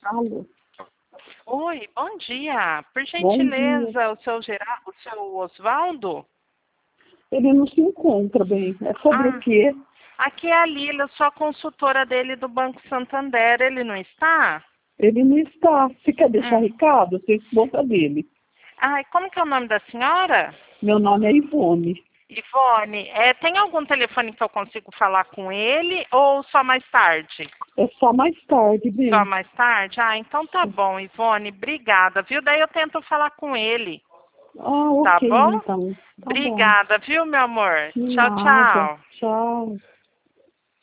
Alô. Oi, bom dia. Por Bom gentileza, dia. o seu Osvaldo? Ele não se encontra bem. É sobre o Ah, quê? aqui é a Lila, sou a consultora dele do Banco Santander. Ele não está? Ele não está. Se quer deixar Hum. recado, você conta dele. Ai, como que é o nome da senhora? Meu nome é Ivone. Ivone, tem algum telefone que eu consigo falar com ele ou só mais tarde? É só mais tarde, Só bem. mais tarde? Ah, então tá bom, Ivone, obrigada, viu? Daí eu tento falar com ele, Ah, tá ok, bom? então. Tá bom. Obrigada, viu, meu amor? De Tchau, nada. tchau. Tchau.